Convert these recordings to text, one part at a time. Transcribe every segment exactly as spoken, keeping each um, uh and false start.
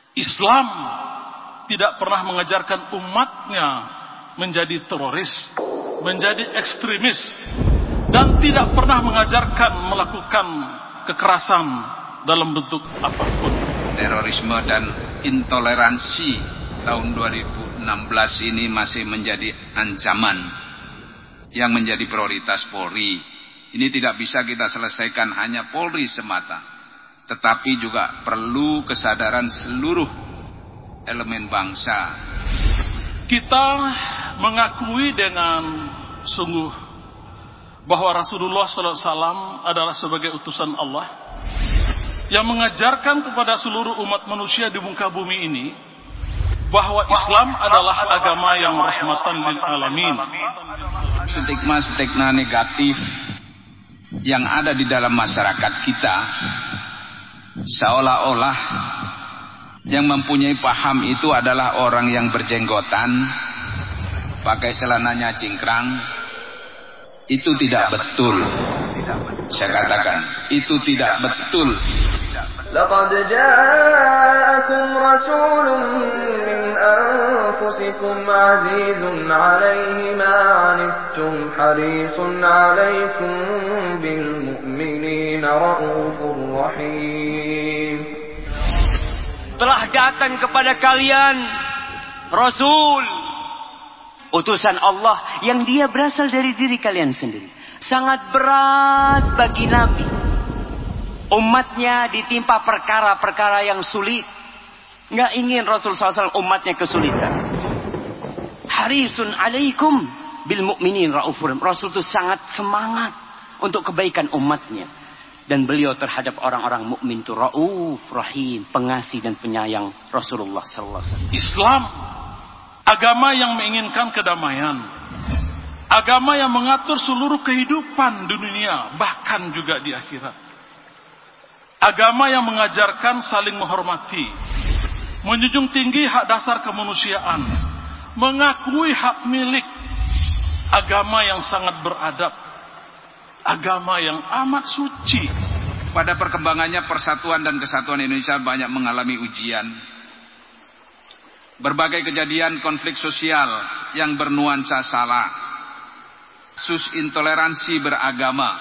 Islam tidak pernah mengajarkan umatnya menjadi teroris, menjadi ekstremis, dan tidak pernah mengajarkan melakukan kekerasan dalam bentuk apapun. Terorisme dan intoleransi tahun dua ribu enam belas ini masih menjadi ancaman yang menjadi prioritas Polri. Ini tidak bisa kita selesaikan hanya Polri semata, tetapi juga perlu kesadaran seluruh elemen bangsa. Kita mengakui dengan sungguh bahwa Rasulullah shallallahu alaihi wasallam adalah sebagai utusan Allah yang mengajarkan kepada seluruh umat manusia di muka bumi ini bahwa Islam adalah agama yang rahmatan lil alamin. Stigma-stigma negatif yang ada di dalam masyarakat kita, seolah-olah yang mempunyai paham itu adalah orang yang berjenggotan, pakai celananya cingkrang. Itu tidak betul. Saya katakan, itu tidak betul. لقد جاءكم رسول من أنفسكم عزيز عليه ما عنتم حريص عليكم بالمؤمنين رؤوف رحيم. Telah datang kepada kalian Rasul, utusan Allah yang dia berasal dari diri kalian sendiri. Sangat berat bagi Nabi, umatnya ditimpa perkara-perkara yang sulit. Nggak ingin Rasul shallallahu alaihi wasallam umatnya kesulitan. Harisun alaikum bil mu'minin raufur. Rasul itu sangat semangat untuk kebaikan umatnya. Dan beliau terhadap orang-orang mukmin itu rauf rahim, pengasih dan penyayang Rasulullah shallallahu alaihi wasallam. Islam agama yang menginginkan kedamaian, agama yang mengatur seluruh kehidupan dunia, bahkan juga di akhirat. Agama yang mengajarkan saling menghormati, menjunjung tinggi hak dasar kemanusiaan, mengakui hak milik. Agama yang sangat beradab, agama yang amat suci. Pada perkembangannya persatuan dan kesatuan Indonesia banyak mengalami ujian. Berbagai kejadian konflik sosial yang bernuansa salah, kasus intoleransi beragama,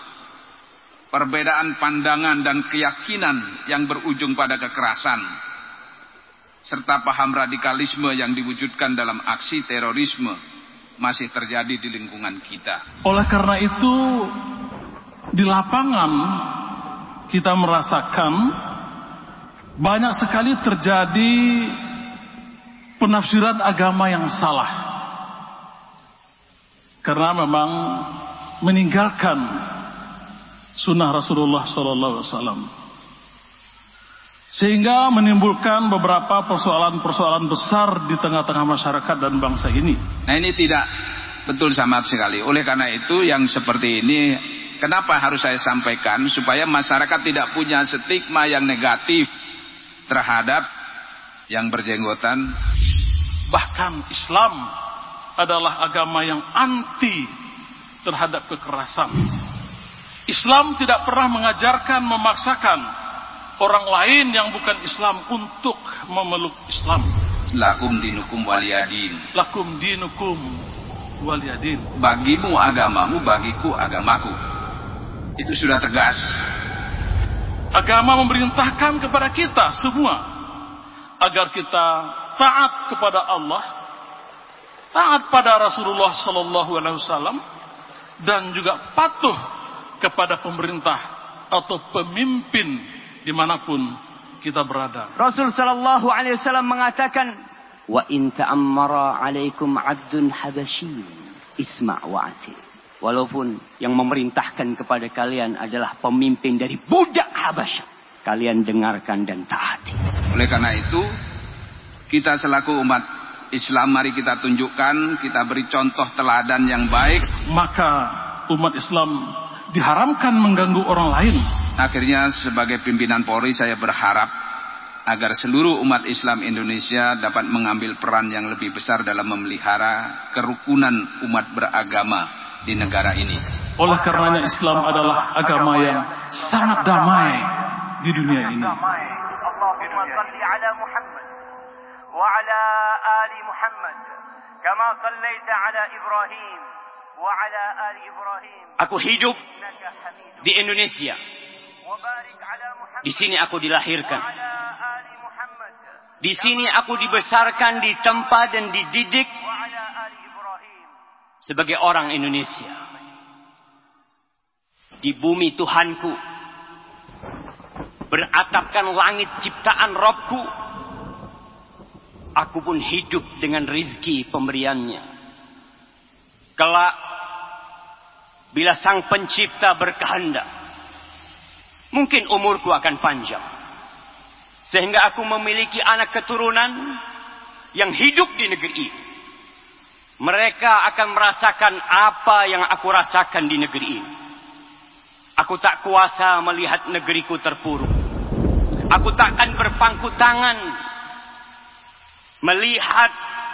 perbedaan pandangan dan keyakinan yang berujung pada kekerasan, serta paham radikalisme yang diwujudkan dalam aksi terorisme masih terjadi di lingkungan kita. Oleh karena itu, di lapangan kita merasakan banyak sekali terjadi penafsiran agama yang salah, karena memang meninggalkan sunnah Rasulullah shallallahu alaihi wasallam, sehingga menimbulkan beberapa persoalan-persoalan besar di tengah-tengah masyarakat dan bangsa ini. Nah, ini tidak betul sama sekali. Oleh karena itu yang seperti ini, kenapa harus saya sampaikan, supaya masyarakat tidak punya stigma yang negatif terhadap yang berjenggotan. Bahkan Islam adalah agama yang anti terhadap kekerasan. Islam tidak pernah mengajarkan memaksakan orang lain yang bukan Islam untuk memeluk Islam. Lakum dinukum waliyadin. Lakum dinukum waliyadin. Bagimu agamamu, bagiku agamaku. Itu sudah tegas. Agama memerintahkan kepada kita semua agar kita taat kepada Allah, taat pada Rasulullah sallallahu alaihi wasallam, dan juga patuh kepada pemerintah atau pemimpin dimanapun kita berada. Rasul sallallahu alaihi wasallam mengatakan, wa in ta'ammara alaikum 'abdun habasyi isma' wa ati. Walaupun yang memerintahkan kepada kalian adalah pemimpin dari budak Habasyah, kalian dengarkan dan taati. Oleh karena itu, kita selaku umat Islam, mari kita tunjukkan, kita beri contoh teladan yang baik. Maka umat Islam diharamkan mengganggu orang lain. Akhirnya sebagai pimpinan Polri, saya berharap agar seluruh umat Islam Indonesia dapat mengambil peran yang lebih besar dalam memelihara kerukunan umat beragama di negara ini. Oleh karenanya Islam adalah agama yang sangat damai di dunia ini. وعلى آل محمد كما صليت على إبراهيم وعلى آل إبراهيم. Aku hidup di Indonesia. Di sini aku dilahirkan. Di sini aku dibesarkan, ditempa dan dididik sebagai orang Indonesia. Di bumi Tuhanku, beratapkan langit ciptaan Robku, aku pun hidup dengan rizki pemberiannya. Kelak, bila Sang Pencipta berkehendak, mungkin umurku akan panjang, sehingga aku memiliki anak keturunan yang hidup di negeri ini. Mereka akan merasakan apa yang aku rasakan di negeri ini. Aku tak kuasa melihat negeriku terpuruk. Aku tak akan berpangku tangan melihat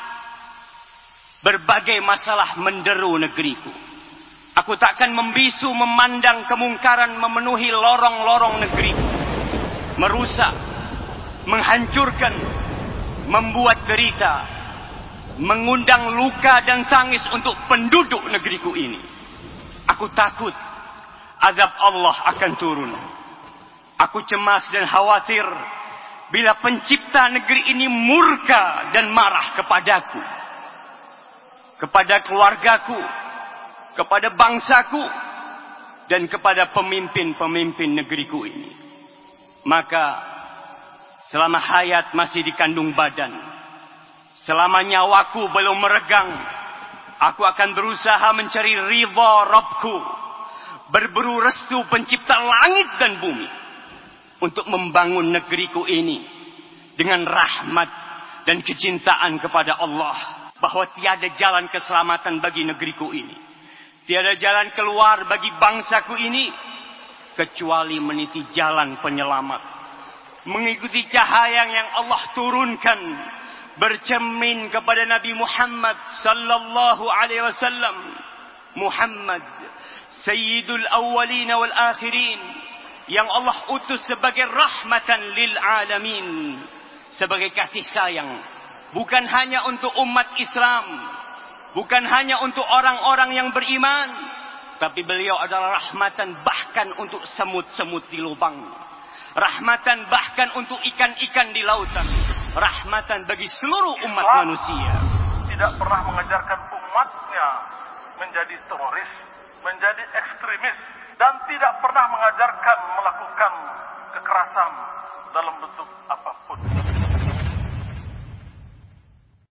berbagai masalah menderu negeriku. Aku tak akan membisu memandang kemungkaran memenuhi lorong-lorong negeriku, merusak, menghancurkan, membuat derita, mengundang luka dan tangis untuk penduduk negeriku ini. Aku takut azab Allah akan turun. Aku cemas dan khawatir bila Pencipta negeri ini murka dan marah kepadaku, kepada keluargaku, kepada bangsaku, dan kepada pemimpin-pemimpin negeriku ini. Maka selama hayat masih di kandung badan, selama nyawaku belum meregang, aku akan berusaha mencari ridha Rabbku, berburu restu Pencipta langit dan bumi, untuk membangun negeriku ini dengan rahmat dan kecintaan kepada Allah. Bahwa tiada jalan keselamatan bagi negeriku ini, tiada jalan keluar bagi bangsaku ini, kecuali meniti jalan penyelamat, mengikuti cahaya yang Allah turunkan, bercermin kepada Nabi Muhammad sallallahu alaihi wasallam. Muhammad Sayyidul Awwalin wal Akhirin, yang Allah utus sebagai rahmatan lil alamin, sebagai kasih sayang, bukan hanya untuk umat Islam, bukan hanya untuk orang-orang yang beriman, tapi beliau adalah rahmatan bahkan untuk semut-semut di lubang, rahmatan bahkan untuk ikan-ikan di lautan, rahmatan bagi seluruh umat Islam manusia. Tidak pernah mengajarkan umatnya menjadi teroris, menjadi ekstremis, dan tidak pernah mengajarkan melakukan kekerasan dalam bentuk apapun.